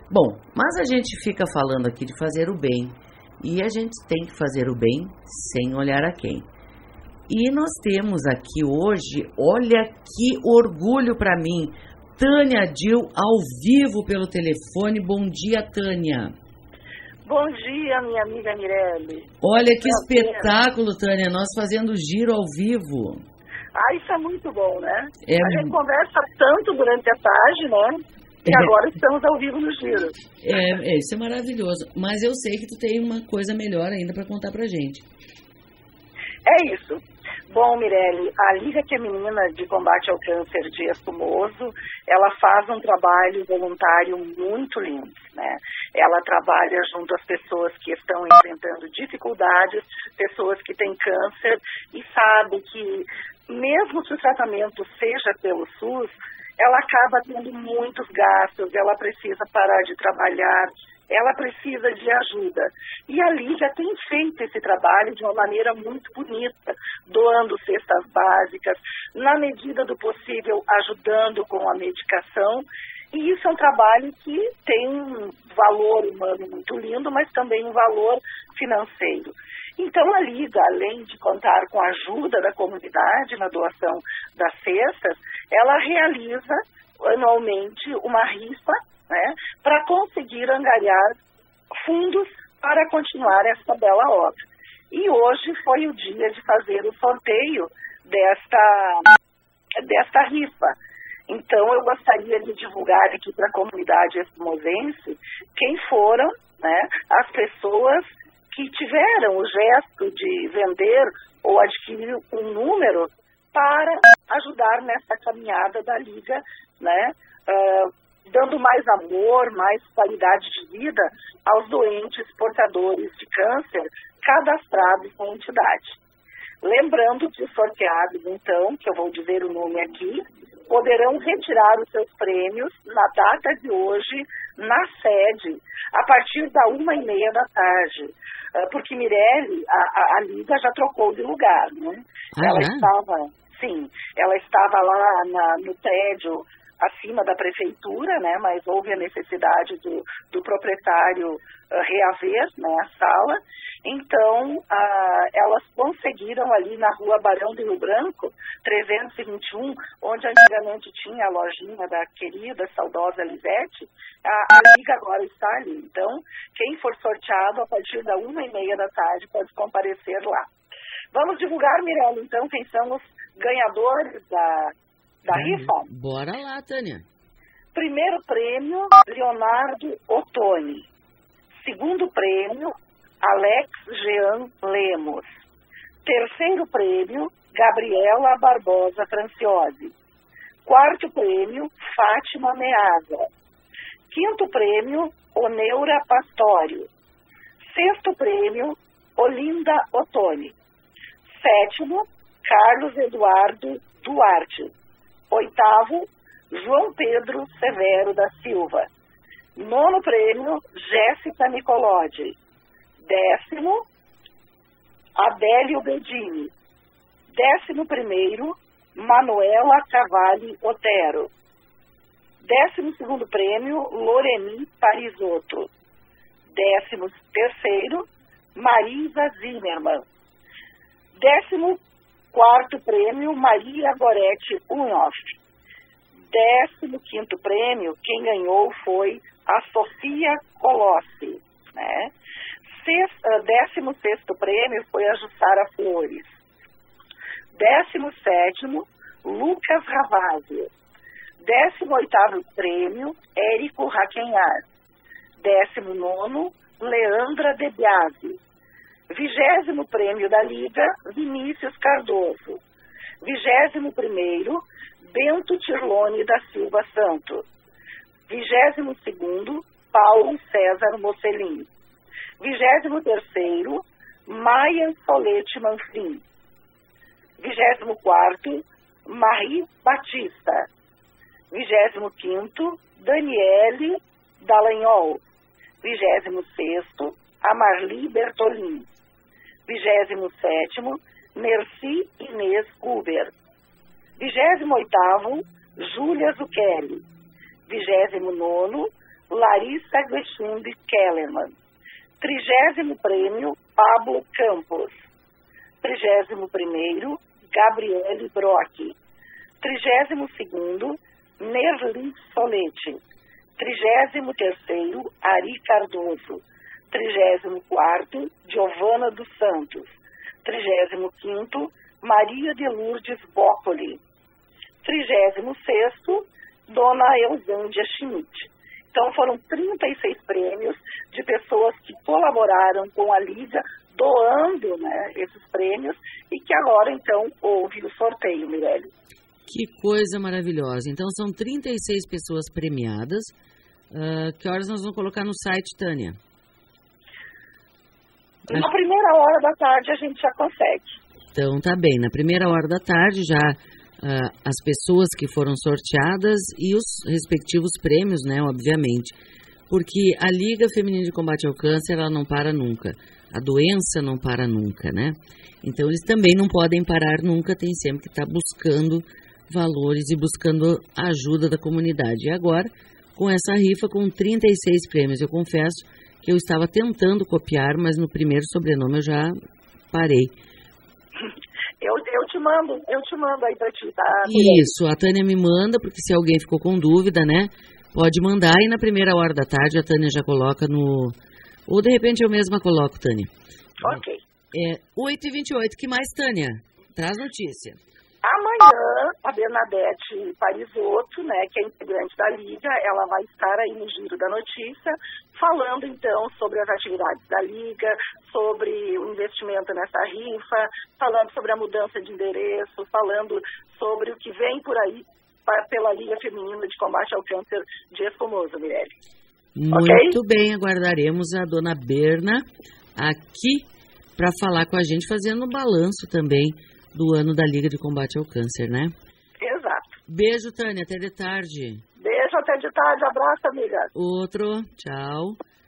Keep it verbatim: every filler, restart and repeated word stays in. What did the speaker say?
Bom, mas a gente fica falando aqui de fazer o bem, e a gente tem que fazer o bem sem olhar a quem. E nós temos aqui hoje, olha que orgulho para mim, Tânia Dil ao vivo pelo telefone. Bom dia, Tânia. Bom dia, minha amiga Mirelle. Olha que espetáculo, Tânia, nós fazendo giro ao vivo. Ah, isso é muito bom, né? É... A gente conversa tanto durante a tarde, né? E é... agora estamos ao vivo no giro. É, é, isso é maravilhoso. Mas eu sei que tu tem uma coisa melhor ainda para contar pra gente. É isso. Bom, Mirelle, a Liga Feminina de Combate ao Câncer de Espumoso, ela faz um trabalho voluntário muito lindo, né? Ela trabalha junto às pessoas que estão enfrentando dificuldades, pessoas que têm câncer, e sabe que mesmo que o tratamento seja pelo SUS, ela acaba tendo muitos gastos, ela precisa parar de trabalhar, ela precisa de ajuda. E a Liga tem feito esse trabalho de uma maneira muito bonita, doando cestas básicas, na medida do possível ajudando com a medicação. E isso é um trabalho que tem um valor humano muito lindo, mas também um valor financeiro. Então a Liga, além de contar com a ajuda da comunidade na doação das cestas, ela realiza anualmente uma rifa, né, para conseguir angariar fundos para continuar essa bela obra. E hoje foi o dia de fazer o sorteio desta, desta rifa. Então eu gostaria de divulgar aqui para a comunidade espumosense quem foram, né, as pessoas que tiveram o gesto de vender ou adquirir um número para ajudar nessa caminhada da Liga, né, uh, dando mais amor, mais qualidade de vida aos doentes portadores de câncer cadastrados na entidade. Lembrando que os sorteados, então, que eu vou dizer o nome aqui, poderão retirar os seus prêmios na data de hoje, na sede, a partir da uma e meia da tarde. Porque Mirelle, a, a, a Liga já trocou de lugar, né? Ah, ela é? estava, sim, ela estava lá na, no prédio acima da prefeitura, né, mas houve a necessidade do, do proprietário uh, reaver, né, a sala. Então, uh, elas conseguiram ali na rua Barão do Rio Branco, trezentos e vinte e um, onde antigamente tinha a lojinha da querida, saudosa Lisete, a, a Liga agora está ali. Então, quem for sorteado, a partir da uma e meia da tarde, pode comparecer lá. Vamos divulgar, Mirelle, então, quem são os ganhadores da Da rifa? Bora lá, Tânia. Primeiro prêmio, Leonardo Ottoni. Segundo prêmio, Alex Jean Lemos. Terceiro prêmio, Gabriela Barbosa Franciose. Quarto prêmio, Fátima Meaga. Quinto prêmio, Oneura Pastório. Sexto prêmio, Olinda Ottoni. Sétimo, Carlos Eduardo Duarte. Oitavo, João Pedro Severo da Silva. Nono prêmio, Jéssica Nicolodi. Décimo, Adélio Bedini. Décimo primeiro, Manuela Cavalli Otero. Décimo segundo prêmio, Loreni Parisotto. Décimo terceiro, Marisa Zimmermann. Décimo quarto prêmio, Maria Goretti Unhoff. Décimo quinto prêmio, quem ganhou foi a Sofia Colossi, né? Sexto, décimo sexto prêmio foi a Jussara Flores. Décimo sétimo, Lucas Ravazio. Décimo oitavo prêmio, Érico Raquenhar. Décimo nono, Leandra De Biasi. Vigésimo prêmio da Liga, Vinícius Cardoso. Vigésimo primeiro, Bento Tirlone da Silva Santos. Vigésimo segundo, Paulo César Mocelin. Vigésimo terceiro, Maia Solete Manfrim. Vigésimo quarto, Marie Batista. Vigésimo quinto, Daniele Dallagnol. Vigésimo sexto, Amarli Bertolin. Vigésimo sétimo, Merci Inês Huber. Vigésimo oitavo, Júlia Zucchelli. Vigésimo nono, Larissa Guexumbi Kellerman. Trigésimo prêmio, Pablo Campos. Trigésimo primeiro, Gabriele Brock. Trigésimo segundo, Nerli Solete. Trigésimo terceiro, Ari Cardoso. Trigésimo quarto, Giovana dos Santos. Trigésimo quinto, Maria de Lourdes Boccoli. Trigésimo sexto, Dona Eusândia Schmidt. Então foram trinta e seis prêmios de pessoas que colaboraram com a Liga, doando, né, esses prêmios, e que agora então houve o sorteio, Mirelle. Que coisa maravilhosa. Então são trinta e seis pessoas premiadas. Uh, que horas nós vamos colocar no site, Tânia? Na primeira hora da tarde a gente já consegue. Então tá bem, na primeira hora da tarde já uh, as pessoas que foram sorteadas e os respectivos prêmios, né, obviamente. Porque a Liga Feminina de Combate ao Câncer, ela não para nunca. A doença não para nunca, né? Então eles também não podem parar nunca, tem sempre que estar buscando valores e buscando a ajuda da comunidade. E agora, com essa rifa com trinta e seis prêmios, eu confesso que eu estava tentando copiar, mas no primeiro sobrenome eu já parei. Eu, eu te mando, eu te mando aí para ti, tá? Isso, a Tânia me manda, porque se alguém ficou com dúvida, né, pode mandar e na primeira hora da tarde a Tânia já coloca no... Ou de repente eu mesma coloco, Tânia. Ok. É oito e vinte e oito, que mais, Tânia? Traz notícia. Amanhã, a Bernadette Parisotto, né, que é integrante da Liga, ela vai estar aí no Giro da Notícia, falando então sobre as atividades da Liga, sobre o investimento nessa rifa, falando sobre a mudança de endereço, falando sobre o que vem por aí pela Liga Feminina de Combate ao Câncer de Espumoso, Mirelle. Muito Okay? bem, aguardaremos a dona Berna aqui para falar com a gente, fazendo um balanço também do ano da Liga de Combate ao Câncer, né? Exato. Beijo, Tânia, até de tarde. Beijo, até de tarde, abraço, amiga. Outro, tchau.